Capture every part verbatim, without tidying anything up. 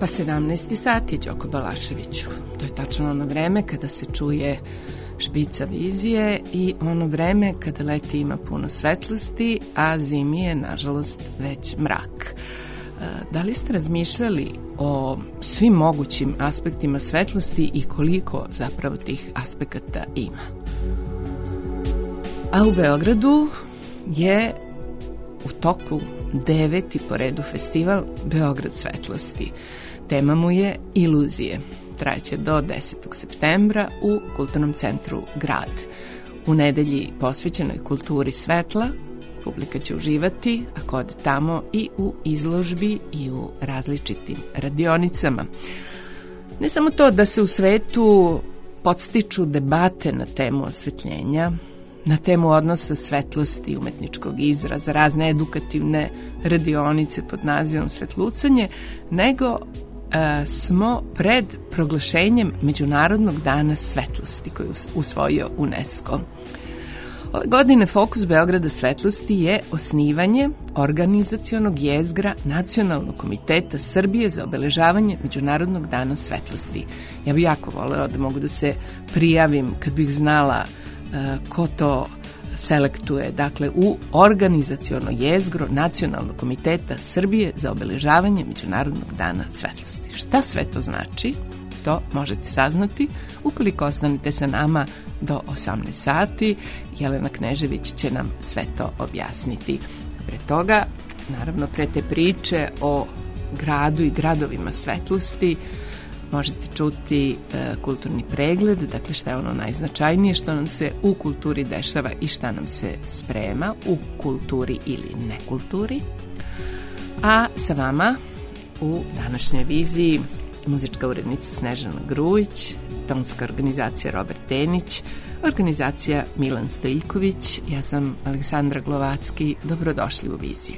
Pa sedamnaesti sat je, Đoko Balaševiću. To je tačno ono vreme kada se čuje špica vizije i ono vreme kada leti ima puno svetlosti, a zimi je, nažalost, već mrak. Da li ste razmišljali o svim mogućim aspektima svetlosti i koliko zapravo tih aspekata ima? A u Beogradu je u toku deveti po redu festival Beograd svetlosti. Tema mu je iluzije. Trajeće do desetog septembra u Kulturnom centru Grad. U nedelji posvećenoj kulturi svetla publika će uživati, ako ode tamo, i u izložbi i u različitim radionicama. Ne samo to da se u svetu podstiču debate na temu osvetljenja, na temu odnosa svetlosti i umetničkog izraza, razne edukativne radionice pod nazivom Svetlucanje, nego e, smo pred proglašenjem Međunarodnog dana svetlosti koji je usvojio UNESCO. Ove godine fokus Beograda svetlosti je osnivanje organizacionog jezgra Nacionalnog komiteta Srbije za obeležavanje Međunarodnog dana svetlosti. Ja bih jako voleo da mogu da se prijavim kad bih znala uh, ko to selektuje. Dakle, u organizaciono jezgro Nacionalnog komiteta Srbije za obeležavanje Međunarodnog dana svetlosti. Šta sve to znači? To možete saznati ukoliko ostanete sa nama do osamnaest sati. Jelena Knežević će nam sve to objasniti. Pre toga, naravno, pre te priče o gradu i gradovima svetlosti, možete čuti e, kulturni pregled, dakle šta je ono najznačajnije, što nam se u kulturi dešava i šta nam se sprema u kulturi ili nekulturi. A sa vama u današnjoj viziji muzička urednica Snežana Grujić, tonska organizacija Robert Tenić, organizacija Milan Stojiljković, ja sam Aleksandra Glovacki, dobrodošli u viziju.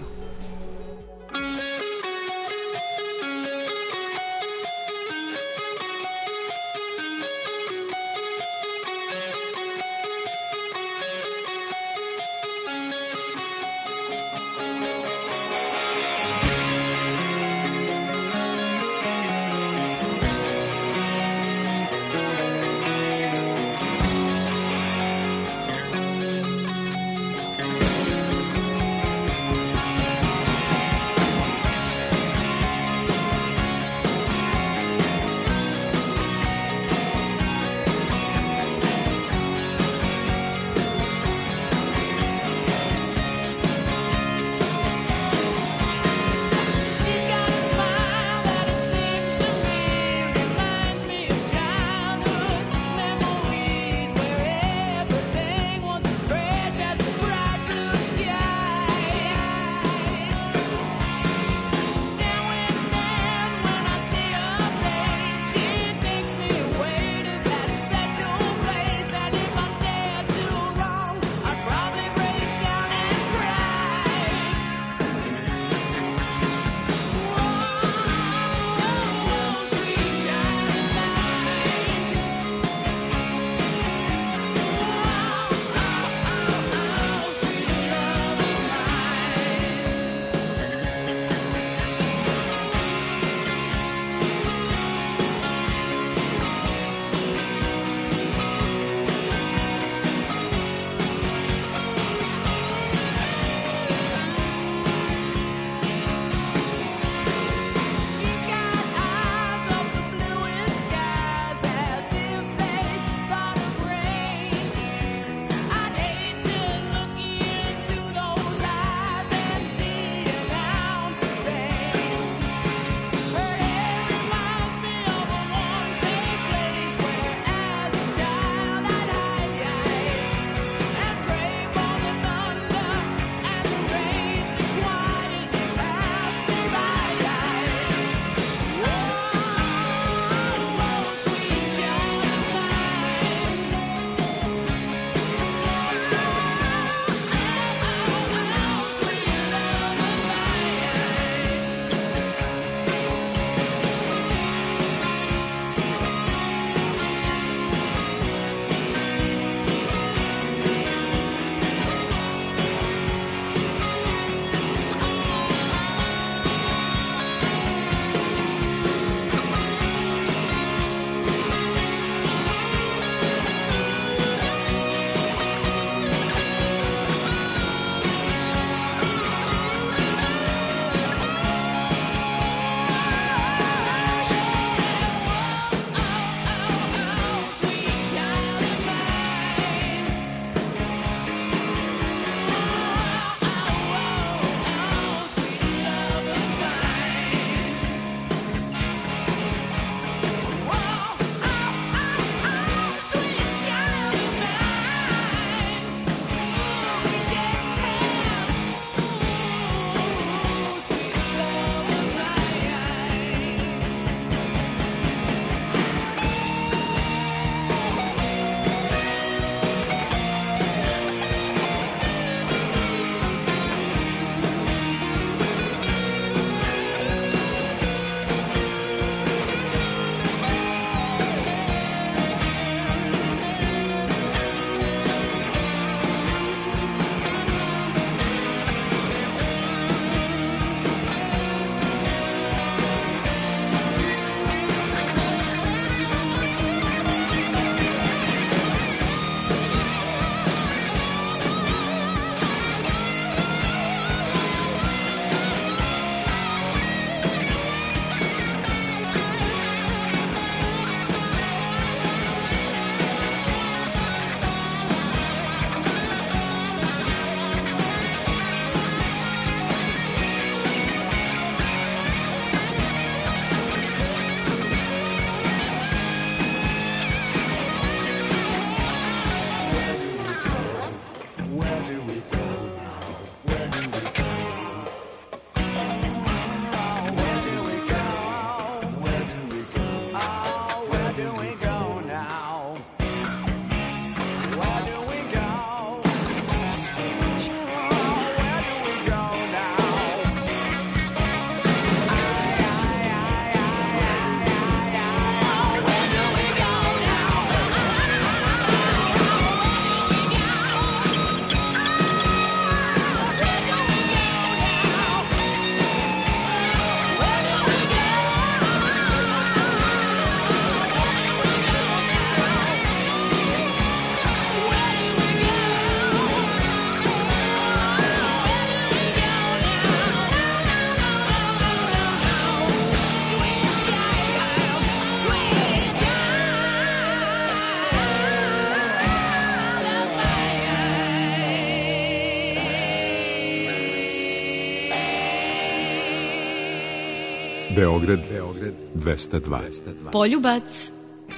Beograd, Beograd dvesta dva. Poljubac.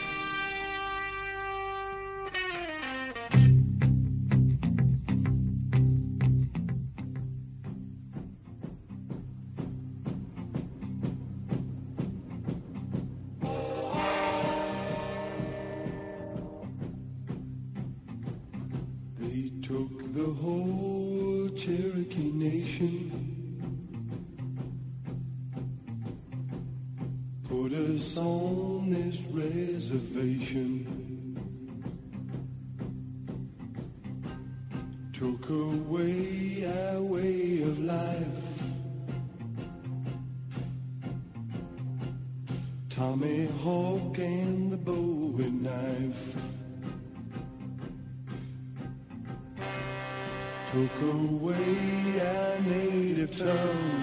Took away our way of life. Tommy Hawk and the Bowie knife took away our native tongue.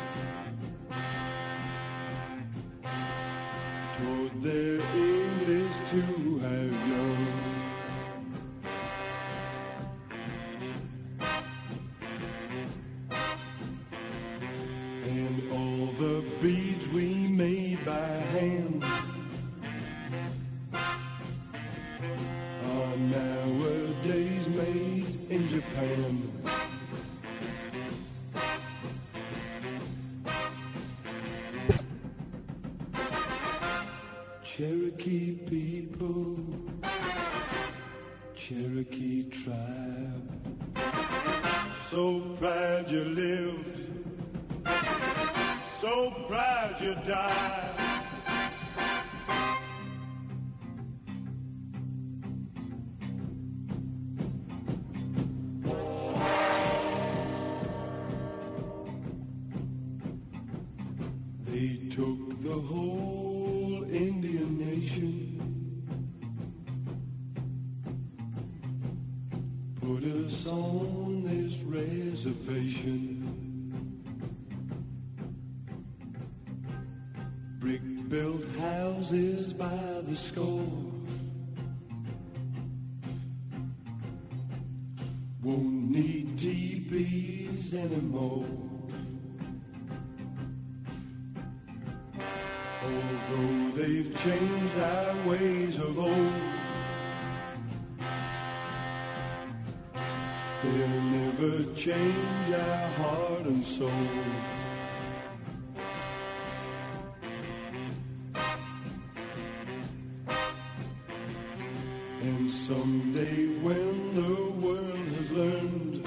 Taught their English to have young. And all the beads we made by hand are nowadays made in Japan. Cherokee people, Cherokee tribe, so proud you lived, so proud you died. They took the whole Indian nation, put us on this reservation. Brick-built houses by the score, won't need teepees anymore. Although they've changed our ways of old, they'll never change our heart and soul. And someday when the world has learned,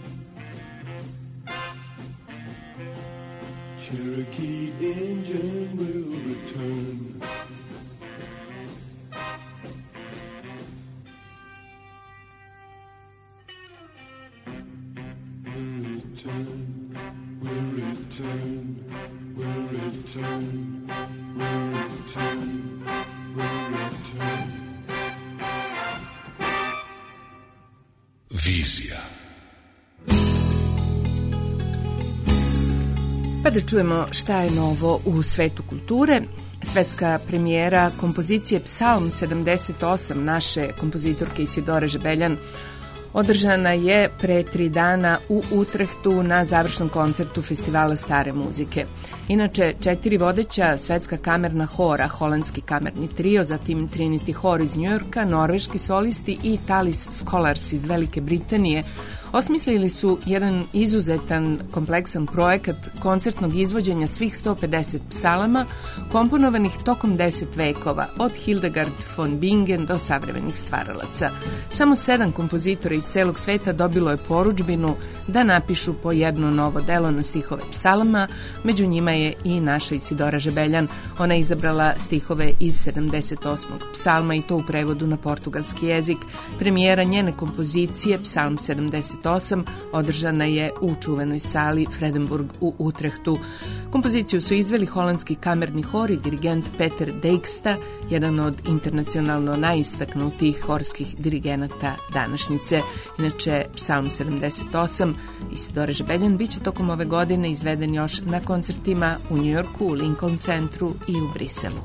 Cherokee Indian will return. Will return, will return, will return, will return, will return. Vizija. Pa da čujemo šta je novo u svetu kulture. Svetska premijera kompozicije Psalm sedamdeset osam naše kompozitorke Isidore Žebeljan održana je pre tri dana u Utrehtu na završnom koncertu Festivala stare muzike. Inače, četiri vodeća svetska kamerna hora, holandski kamerni trio, zatim Trinity Hor iz Njujorka, norveški solisti i Talis Scholars iz Velike Britanije osmislili su jedan izuzetan kompleksan projekat koncertnog izvođenja svih sto pedeset psalama komponovanih tokom deset vekova, od Hildegard von Bingen do savremenih stvaralaca. Samo sedam kompozitora iz celog sveta dobilo je porudžbinu da napišu po jedno novo delo na stihove psalama, među njima je i naša Isidora Žebeljan. Ona je izabrala stihove iz sedamdeset osmog psalma i to u prevodu na portugalski jezik. Premijera njene kompozicije Psalm sedamdeset osam održana je u čuvenoj sali Fredenburg u Utrehtu. Kompoziciju su izveli holandski kamerni hor i dirigent Peter Dijkstra, jedan od internacionalno najistaknutijih horskih dirigenata današnjice. Inače, Psalm sedamdeset osam Isidore Žebeljan biće tokom ove godine izveden još na koncertima u Njujorku, u Lincoln centru i u Briselu.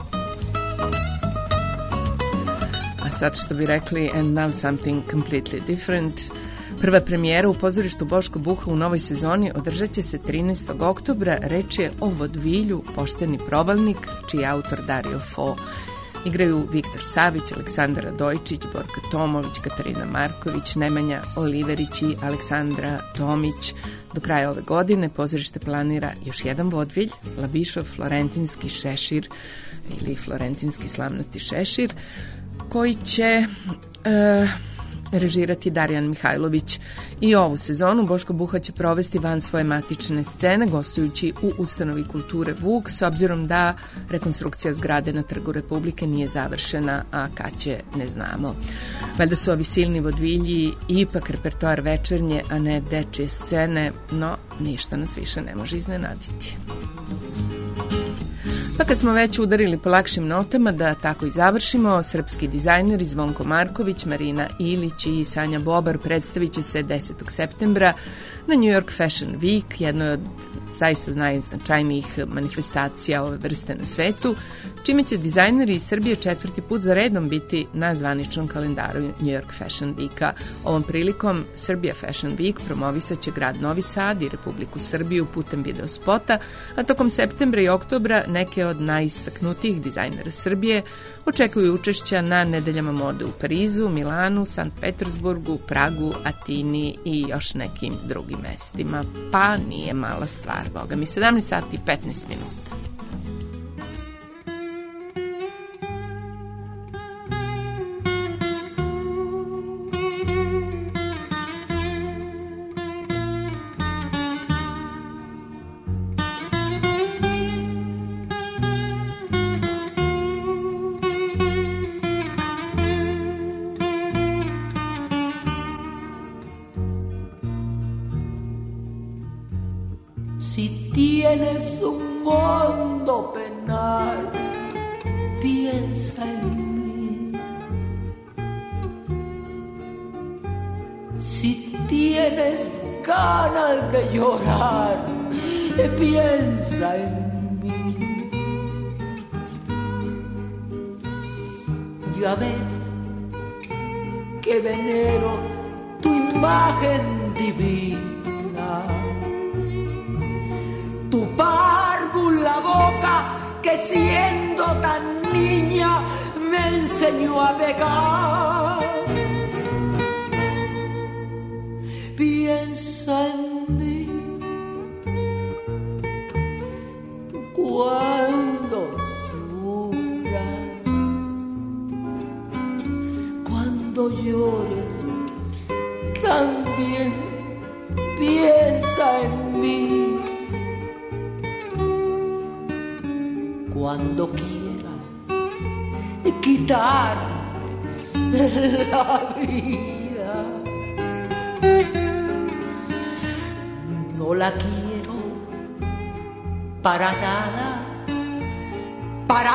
A sad što bi rekli, and now something completely different. Prva premijera u pozorištu Boško Buha u novoj sezoni održat će se trinaestog oktobra. Reč je o vodvilju Pošteni provalnik, čiji je autor Dario Fo. Igraju Viktor Savić, Aleksandar Radojčić, Borka Tomović, Katarina Marković, Nemanja Oliverić i Aleksandra Tomić. Do kraja ove godine pozorište planira još jedan vodvilj, Labišov Florentinski šešir ili Florentinski slamnati šešir, koji će e, režirati Darijan Mihajlović. I ovu sezonu Boško Buha će provesti van svoje matične scene, gostujući u ustanovi kulture Vuk, s obzirom da rekonstrukcija zgrade na Trgu Republike nije završena, a kad će ne znamo. Valjda su ovi silni vodvilji ipak repertoar večernje, a ne dečije scene, no ništa nas više ne može iznenaditi. Pa kad smo već udarili po lakšim notama, da tako i završimo, srpski dizajneri Zvonko Marković, Marina Ilić i Sanja Bobar predstavit će se desetog septembra na New York Fashion Week, jednoj od zaista najznačajnijih manifestacija ove vrste na svetu, čime će dizajneri iz Srbije četvrti put za redom biti na zvaničnom kalendaru New York Fashion Weeka. Ovom prilikom Serbia Fashion Week promovisat će grad Novi Sad i Republiku Srbiju putem video spota, a tokom septembra i oktobra neke od najistaknutijih dizajnera Srbije očekuju učešća na nedeljama mode u Parizu, Milanu, Sankt Petersburgu, Pragu, Atini i još nekim drugim mestima. Pa nije mala stvar, boga mi, sedamnaest sati i petnaest minuta. Si tienes un fondo penal, piensa en mí. Si tienes ganas de llorar, piensa en mí. Ya ves que venero tu imagen divina, tu párvula boca que siendo tan niña me enseñó a pecar. Piensa en mí cuando sufras, cuando llores, también piensa en mí. Cuando quieras quitarme la vida, no la quiero para nada, para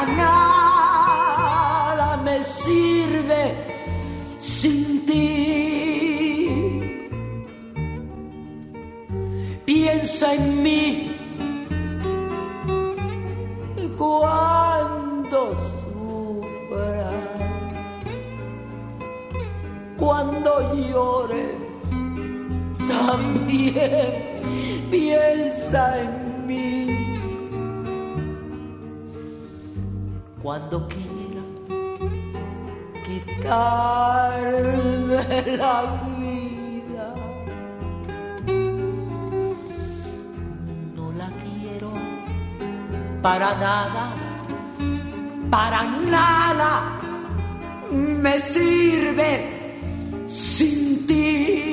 nada me sirve sin ti. Piensa en mí cuando sufras, cuando llores, también piensa en mí. Cuando quieras quitarme la vida, no la quiero para nada, para nada me sirve sin ti.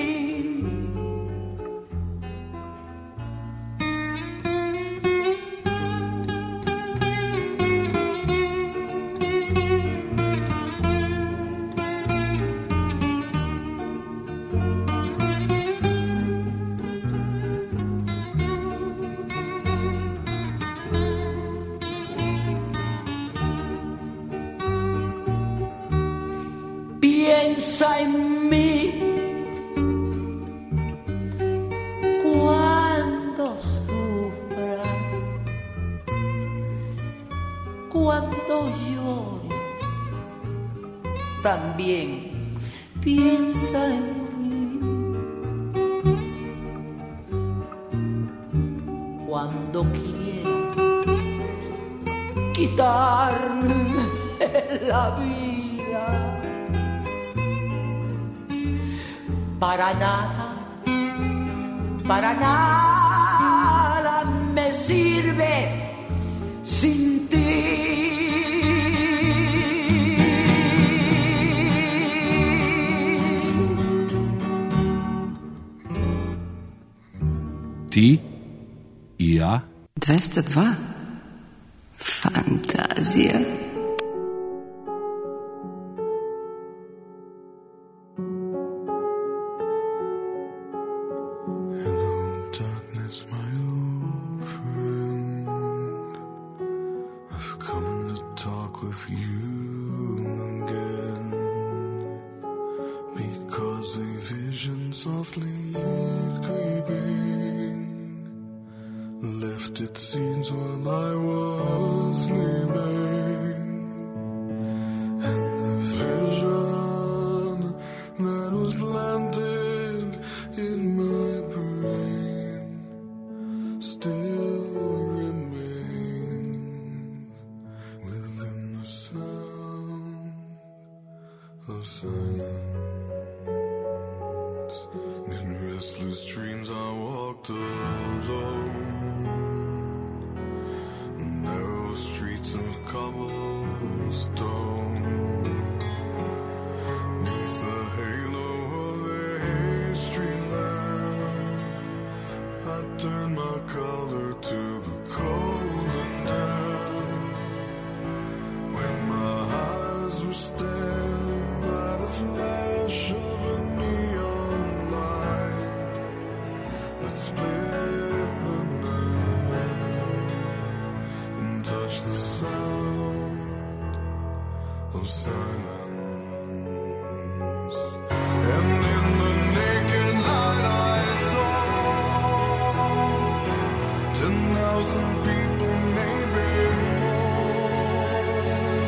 Piensa en mí cuando sufra, cuando llore, también piensa en mí. cuando quiera quitarme la vida. Para nada, para nada me sirve sin ti. Ti i ja. dvesta dva. Fantazija. It seems while I was sleeping, and the vision that was planted in my brain still remains within the sound of silence. In restless dreams I walked alone, narrow streets of cobblestone, neath the halo of a street lamp, I turned my collar to the cold and damp. When my eyes were stabbed by the flash of a neon light that split the night, touch the sound of silence, and in the naked light I saw ten thousand people, maybe more,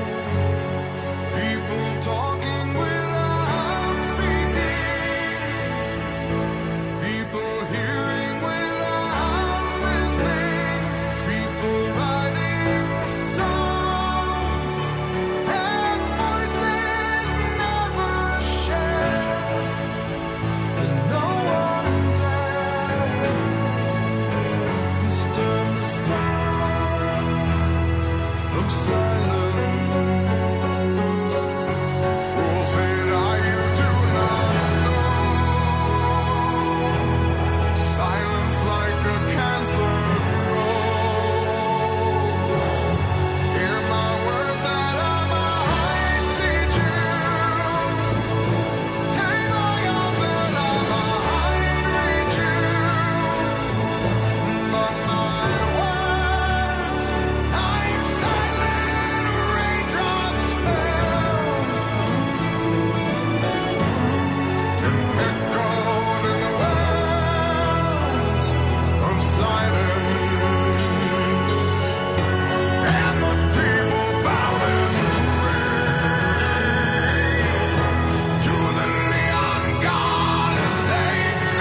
people talking without speaking, people hearing without listening, people writing songs and voices never shared, and no one dared disturb the sound of silence. Fool, said I, you do not know. Silence like a cancer grows. Hear my words that I might teach you. Take my arms that I might reach you. But my words, like silent raindrops, fell and echoed in the wells of silence, and the people bowing to the neon god they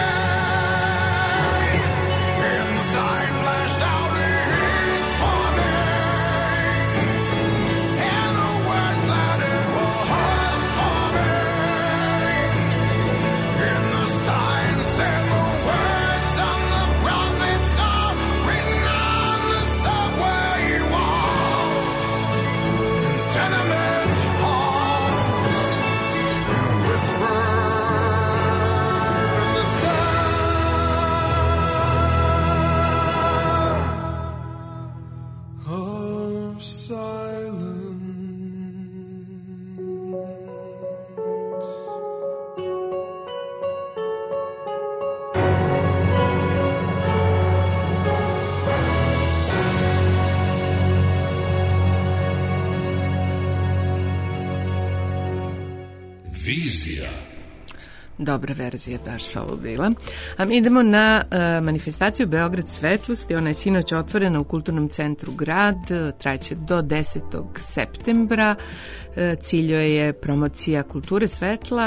made, and the sign flashed out his warning, and the words that it was forming, and the sign said the words of the prophets are written on the subway walls, and tenement halls, and whispered in the sound of silence. Vizija. Dobra verzija baš ovo bila. A mi idemo na uh, manifestaciju Beograd svetlosti. Ona je sinoć otvorena u Kulturnom centru Grad. Trajaće do desetog septembra. Uh, cilj joj je promocija kulture svetla,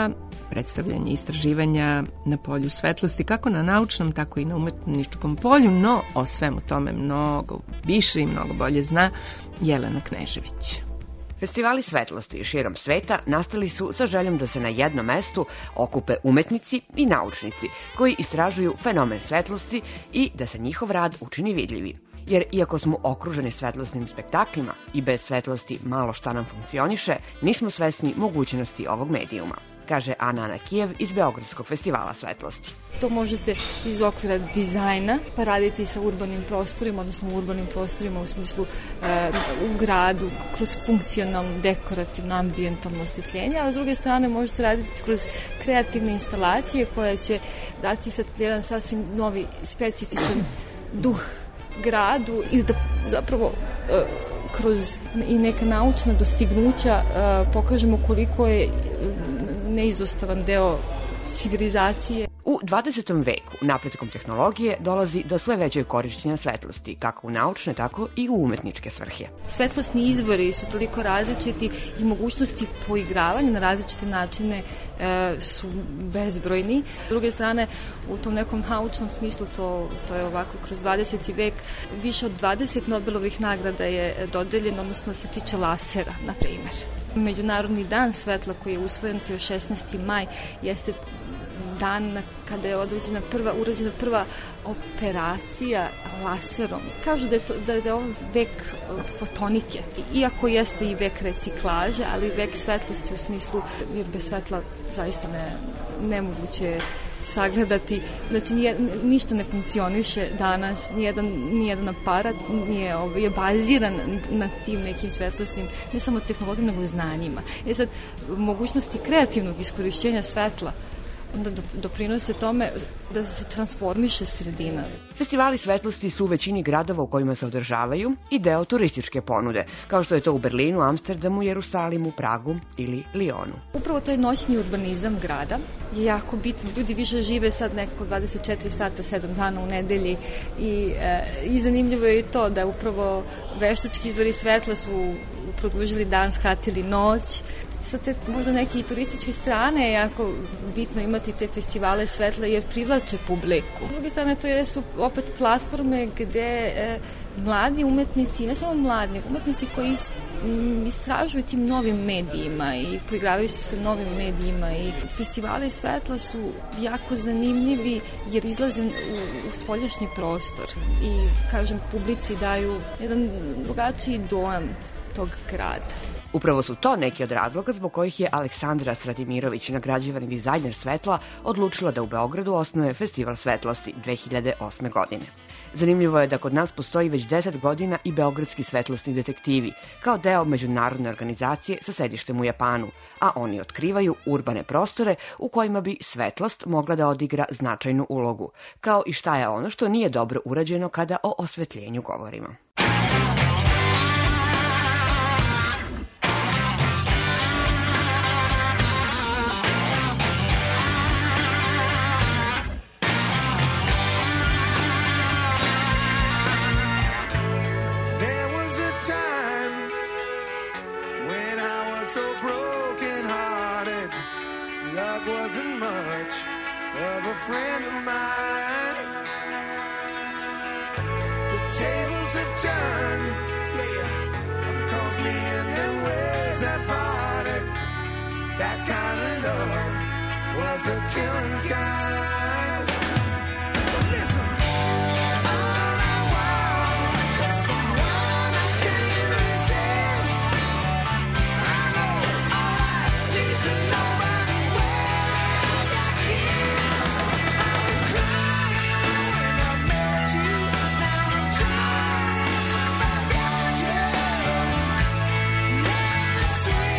predstavljanje istraživanja na polju svetlosti, kako na naučnom, tako i na umetničkom polju, no o svemu tome mnogo više i mnogo bolje zna Jelena Knežević. Festivali svetlosti širom sveta nastali su sa željom da se na jednom mestu okupe umetnici i naučnici koji istražuju fenomen svetlosti i da se njihov rad učini vidljivi. Jer iako smo okruženi svetlosnim spektaklima i bez svetlosti malo šta nam funkcioniše, nismo svesni mogućnosti ovog medijuma, kaže Ana Anakijev iz Beogradskog festivala svetlosti. To možete iz okvira dizajna pa raditi sa urbanim prostorima, odnosno u urbanim prostorima u smislu e, u gradu, kroz funkcionalno, dekorativno, ambijentalno osvjetljenje, a s druge strane možete raditi kroz kreativne instalacije koje će dati sad jedan sasvim novi, specifičan duh gradu i da zapravo e, kroz i neka naučna dostignuća e, pokažemo koliko je neizostavan deo civilizacije. U dvadesetom veku napretkom tehnologije dolazi do sve većeg korišćenja svetlosti, kako u naučne, tako i u umetničke svrhe. Svetlosni izvori su toliko različiti i mogućnosti poigravanja na različite načine e, su bezbrojni. S druge strane, u tom nekom naučnom smislu, to, to je ovako kroz dvadeseti vek, više od dvadeset Nobelovih nagrada je dodeljeno, odnosno se tiče lasera, na primjer. Međunarodni dan svetla koji je usvojen, to je šesnaesti maj, jeste dan kada je određena prva, urađena prva operacija laserom. Kažu da je, to, da je ovo vek fotonike, iako jeste i vek reciklaže, ali vek svetlosti u smislu, jer bez svetla zaista ne, nemoguće sagledati. Znači, nije, ništa ne funkcioniše danas, nijedan, nijedan aparat nije, ovaj, je baziran na tim nekim svetlosnim, ne samo tehnologijama, nego znanjima. E sad, mogućnosti kreativnog iskorišćenja svetla onda doprinose tome da se transformiše sredina. Festivali svetlosti su u većini gradova u kojima se održavaju i deo turističke ponude, kao što je to u Berlinu, Amsterdamu, Jerusalimu, Pragu ili Lionu. Upravo taj noćni urbanizam grada je jako bitan. Ljudi više žive sad nekako dvadeset četiri sata, sedam dana u nedelji i, e, i zanimljivo je i to da upravo veštački izvori svetla su produžili dan, skratili noć. Sa te možda neke i turističke strane je jako bitno imati te festivale svetla jer privlače publiku. S druge strane, to je, su opet platforme gde e, mladi umetnici, ne samo mladi, nego umetnici koji is, m, istražuju tim novim medijima i poigravaju se sa novim medijima i festivali svetla su jako zanimljivi jer izlaze u, u spoljašnji prostor i, kažem, publici daju jedan drugačiji dojam tog grada. Upravo su to neki od razloga zbog kojih je Aleksandra Stratimirović, nagrađivani dizajner svetla, odlučila da u Beogradu osnuje Festival svetlosti dve hiljade osme. godine. Zanimljivo je da kod nas postoji već deset godina i Beogradski svetlosni detektivi, kao deo međunarodne organizacije sa sedištem u Japanu, a oni otkrivaju urbane prostore u kojima bi svetlost mogla da odigra značajnu ulogu, kao i šta je ono što nije dobro urađeno kada o osvetljenju govorimo. So broken hearted, love wasn't much of a friend of mine. The tables have turned, yeah, and caused me in them ways that parted. That kind of love was the killing kind. So listen.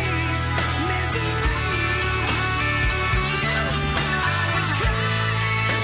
Misery. I was crying.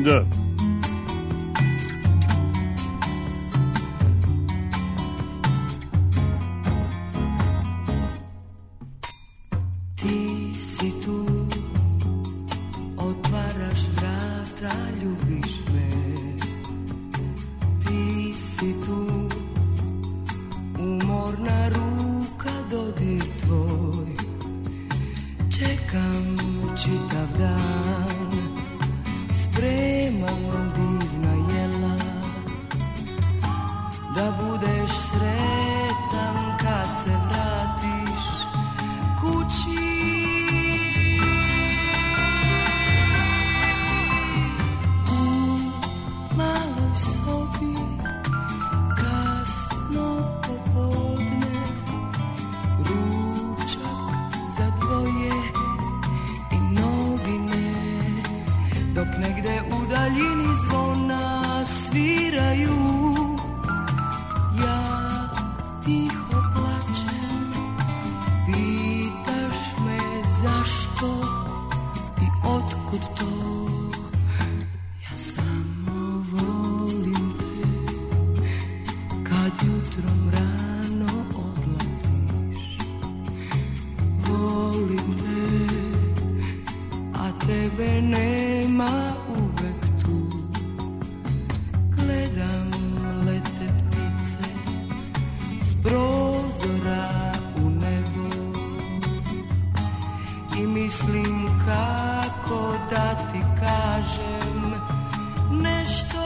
Da. Ti si tu, otvaraš vrata, ljubiš me. Ti si tu, umorna ruka, dodir tvoj. Čekam čitav dan, spremam divna jela, da budeš sretan kad se vratiš kući. U maloj sobi, kasno popodne, ručak za dvoje i novine, dok negde u daljini zvona sviraju. Ja tiho plačem, pitaš me zašto i otkud to. Ja samo volim te, kad jutrom rano odlaziš. Volim te, a tebe nema uvek tu. Gledam lete ptice s prozora u nebo i mislim kako da ti kažem nešto.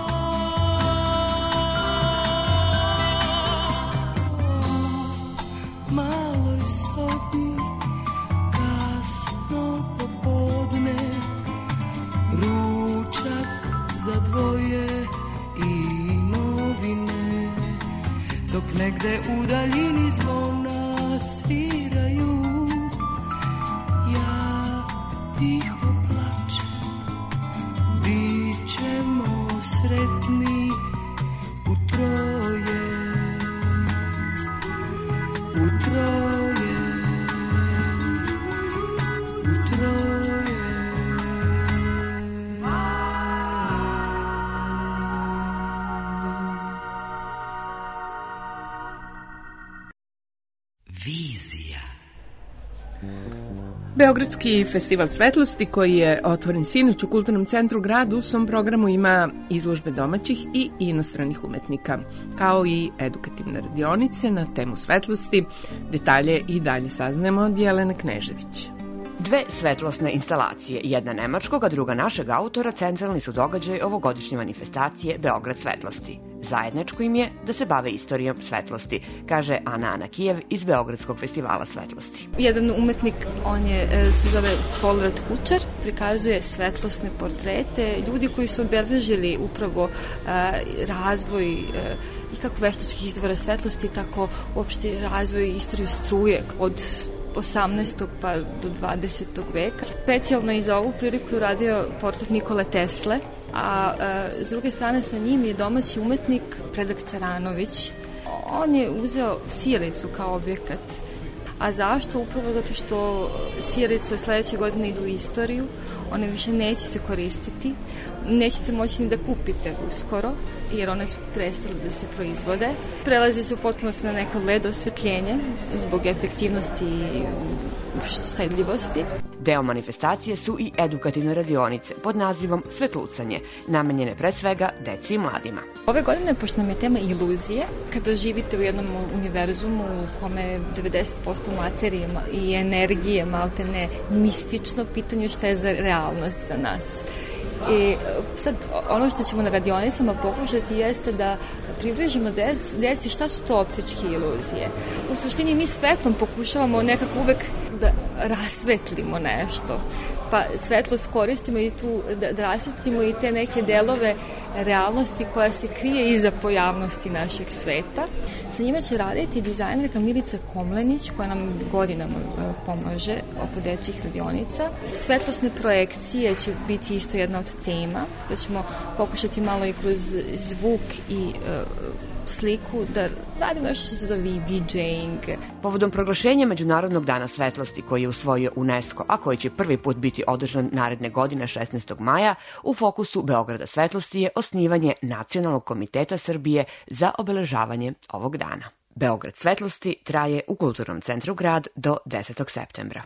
U maloj sobi, kasno popodne, ručak za dvoje i novine, dok negde u daljini zvona sviraju. Ja tiho plačem, bit ćemo sretni u troje, u troje, u troje. Vizija. Beogradski festival svetlosti koji je otvoren sinoć u Kulturnom centru grada u svom programu ima izložbe domaćih i inostranih umetnika, kao i edukativne radionice na temu svetlosti. Detalje i dalje saznajemo od Jelene Knežević. Dve svetlosne instalacije, jedna nemačkog, a druga našeg autora, centralni su događaj ovogodišnje manifestacije Beograd svetlosti. Zajedničko im je da se bave istorijom svetlosti, kaže Ana Anakijev iz Beogradskog festivala svetlosti. Jedan umetnik, on je, se zove Folrad Kučar, prikazuje svetlosne portrete, ljudi koji su obeležili upravo razvoj i kako veštačkih izvora svetlosti, tako uopšte razvoj i istoriju struje od osamnaestog pa do dvadesetog veka. Specijalno i za ovu priliku je uradio portret Nikole Tesle, a e, s druge strane sa njim je domaći umetnik Predrag Caranović. On je uzeo sijalicu kao objekat. A zašto? Upravo zato što sijalice sledeće godine idu u istoriju, one više neće se koristiti, nećete moći ni da kupite uskoro, jer one su prestale da se proizvode. Prelazi se u potpunosti na neko led osvetljenje zbog efektivnosti i štedljivosti. Deo manifestacije su i edukativne radionice pod nazivom Svetlucanje, namenjene pre svega deci i mladima. Ove godine, pošto nam je tema iluzije, kada živite u jednom univerzumu u kome devedeset posto materije i energije malte ne mistično, pitanju šta je za realnost za nas. I sad, ono što ćemo na radionicama pokušati jeste da približimo deci šta su to optičke iluzije. U suštini mi svetlom pokušavamo nekako uvek da rasvetlimo nešto. Pa svetlost koristimo i tu da, da rasvetlimo i te neke delove realnosti koja se krije iza pojavnosti našeg sveta. Sa njima će raditi dizajnerka Milica Komlenić, koja nam godinama pomaže oko dečjih radionica. Svetlosne projekcije će biti isto jedna od tema, da ćemo pokušati malo i kroz zvuk i uh, sliku da radimo nešto što se zove DJing. Povodom proglašenja Međunarodnog dana svetlosti, koji je je usvojio UNESCO, a koji će prvi put biti održan naredne godine šesnaestog maja, u fokusu Beograda svetlosti je osnivanje Nacionalnog komiteta Srbije za obeležavanje ovog dana. Beograd svetlosti traje u Kulturnom centru Grad do desetog septembra.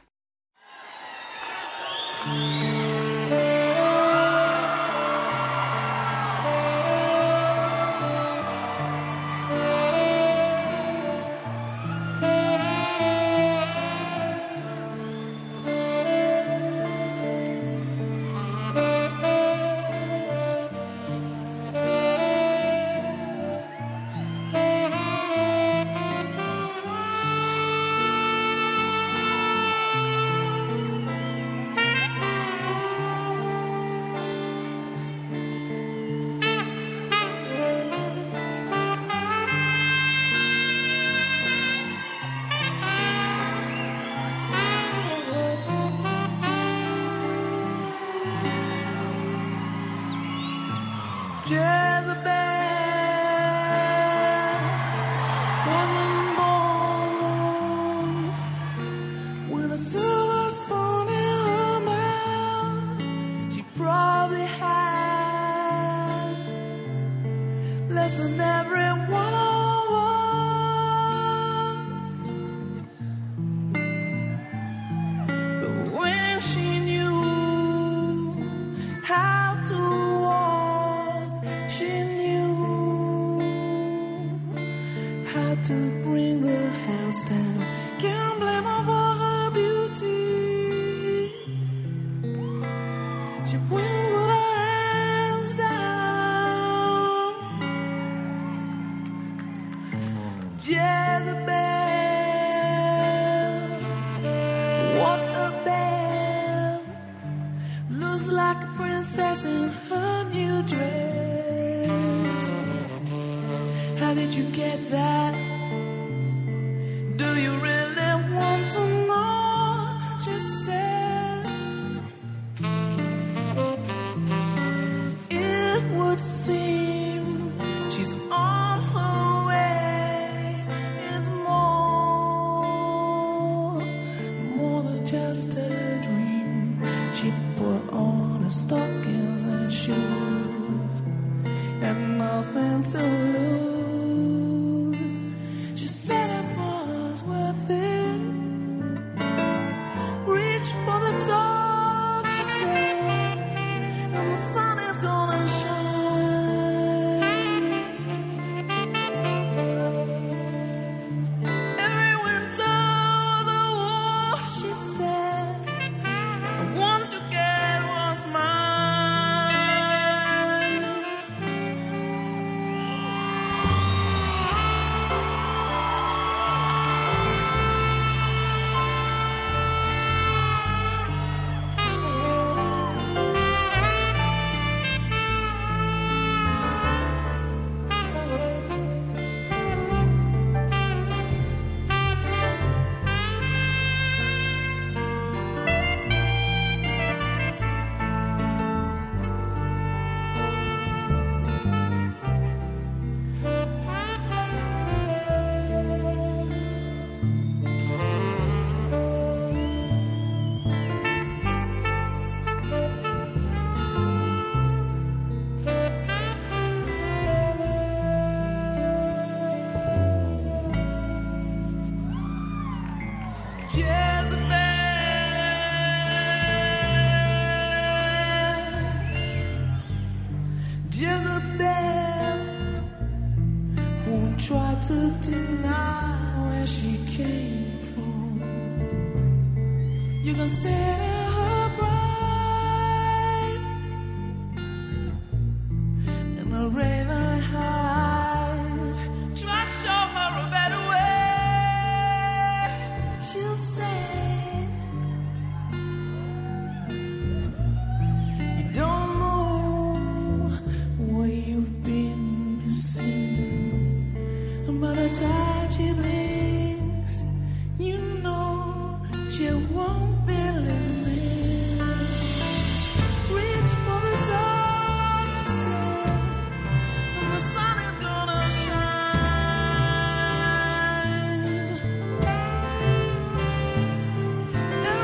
Every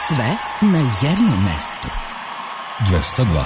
Sve na jednom mestu. dvesta dva.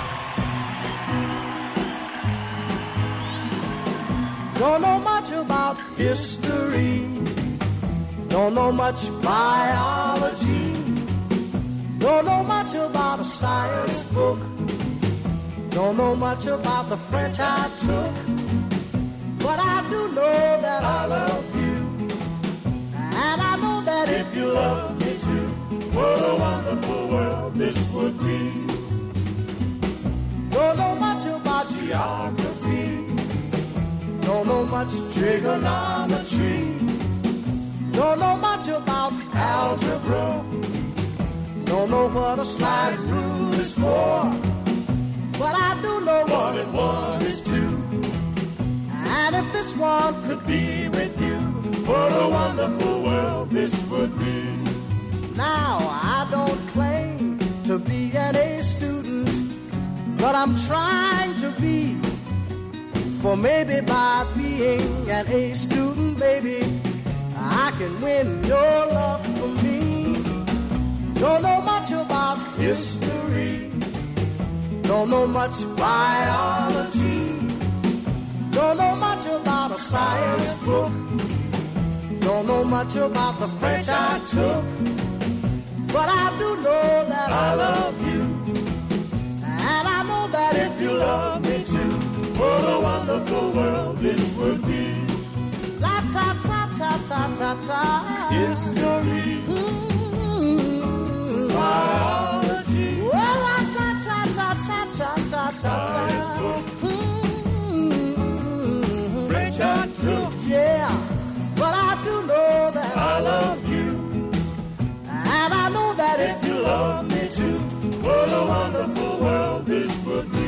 Don't know much about history. Don't know much biology. Don't know much about a science book. Don't know much about the French I took. But I do know that I love you. And I know that if you love me too, what a wonderful world this would be. Don't know much about geography. Don't know much trigonometry. Don't know much about algebra. Don't know what a slide rule is for. But I do know one and one is two. And if this one could be with you, what a wonderful world this would be. Now, I don't claim to be an A student, but I'm trying to be. For maybe by being an A student, baby, I can win your love for me. Don't know much about history. Don't know much biology. Don't know much about a science book. Don't know much about the French I took. But I do know that I love you. And I know that if you love me too, what a wonderful world this would be. La ta ta ta ta ta ta. History. Mm-hmm. Biology. Well, la ta ta ta ta ta ta ta ta. Mm-hmm. French I took. Yeah, but I do know that I love you. And I know that if you love me too, what a wonderful world this would be.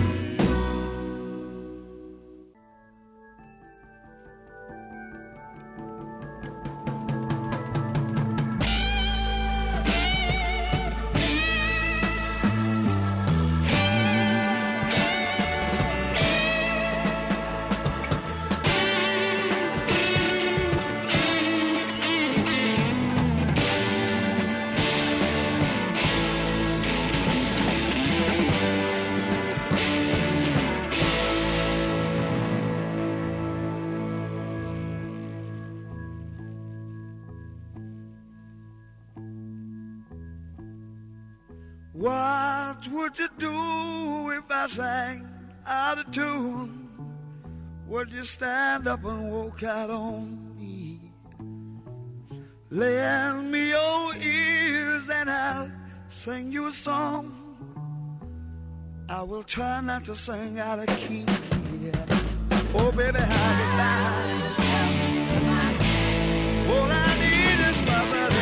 What would you do if I sang out of tune? Would you stand up and walk out on me? Lend me your ears and I'll sing you a song. I will try not to sing out of key. Yeah. Oh, baby, how you lie? All I need is my brother.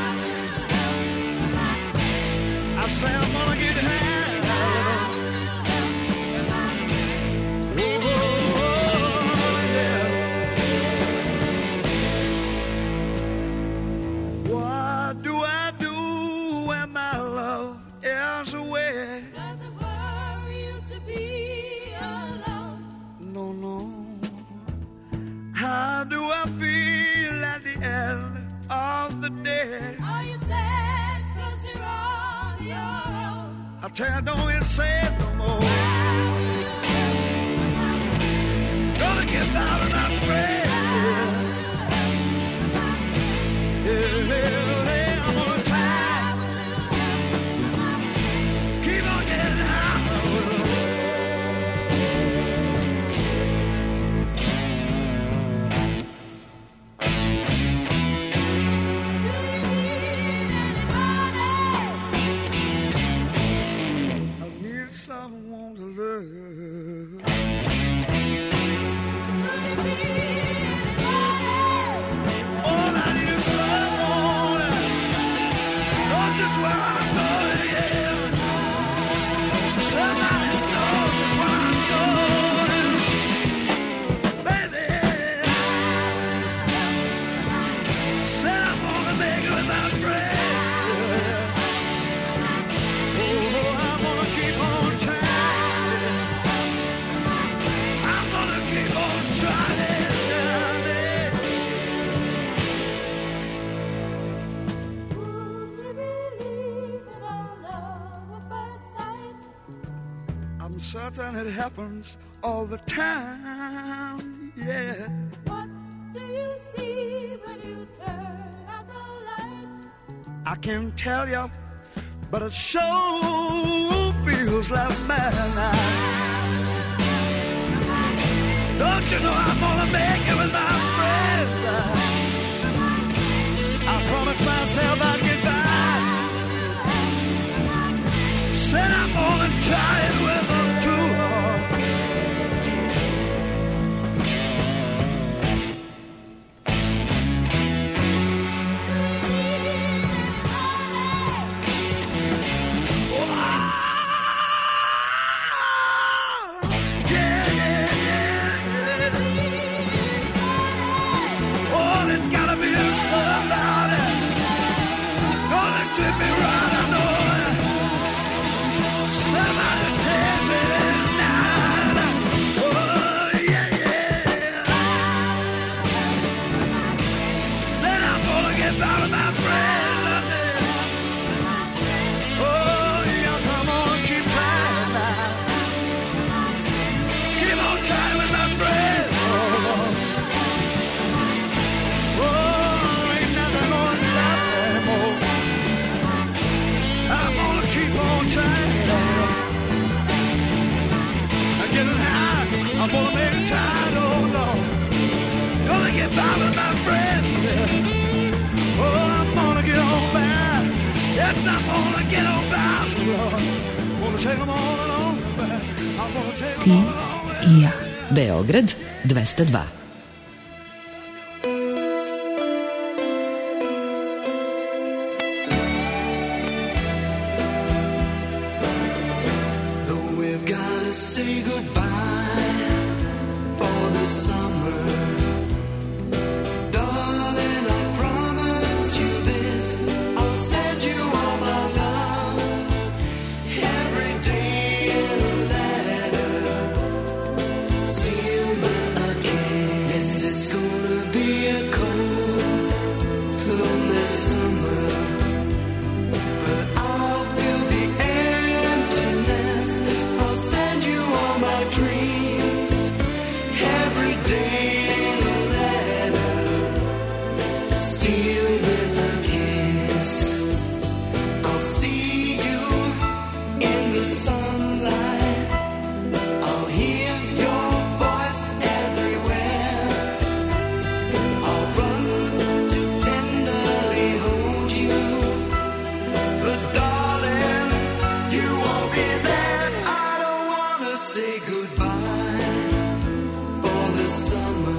I say I'm gonna get high. Oh, yeah. What do I do when my love is away? Does it worry you to be alone? No, no. How do I feel at the end of the day? Are you sad 'cause you're on your own? I tell you, don't even say it no more. Gonna get down and I pray. Yeah, yeah, yeah, I'm gonna try. Keep on getting high. Someone to love. I'm certain it happens all the time, yeah. What do you see when you turn out the light? I can't tell you, but it sure feels like midnight. Don't you know I'm gonna make it with my friends? I promised myself I'd get by. Said I'm gonna try it with them too. Treat me right, I know. Somebody tell me tonight. Oh, yeah, yeah. Said I'm gonna get by with my friend. Oh, yes, I'm gonna keep trying now. Keep on trying with my friend. Oh, oh, ain't nothing gonna stop anymore. I'm gonna keep on trying. I'm getting high. I'm gonna make it tired. Oh Lord, gonna get by with my friend. Oh, I'm gonna get on by. Yes, I'm gonna get on by. Lord, gonna take them all along. I'm gonna take them all along. I ja. Beograd dvesta dva. Say goodbye for the summer, darling. I promise you this. I'll send you all my love every day in a letter, sealed with a kiss. Yes, it's gonna be a cold, lonely summer, but I'll feel the emptiness. I'll send you all my dreams every day in a letter, sealed with a kiss. I'll see you in the sunlight. I'll hear your voice everywhere. I'll run to tenderly hold you, but darling, you won't be there. I don't wanna say goodbye for the summer,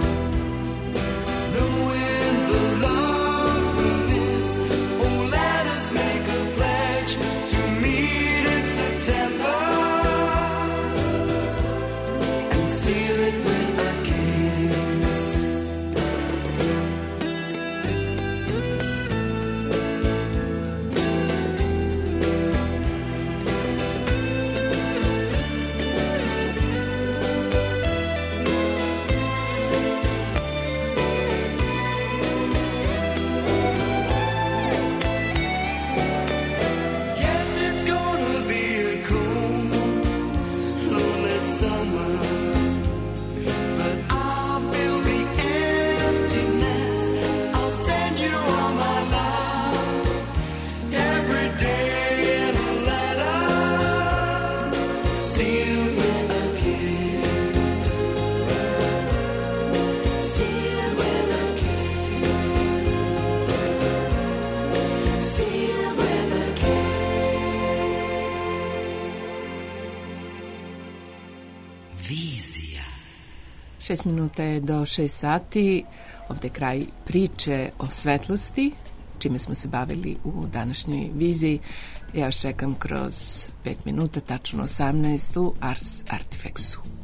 knowing the love we miss. Oh, let us make a pledge to meet in September and seal it with a kiss. Yes, it's gonna be a cold, lonely summer, but I'll feel the emptiness. I'll send you all my love every day in a letter, sealed with a kiss. Sealed with a kiss. Sealed with a kiss. Vizija. Šest minuta je do šest sati. Ovde je kraj priče o svetlosti, čime smo se bavili u današnjoj viziji. Ja vas čekam kroz pet minuta, tačno osamnaest u Ars Artifexu.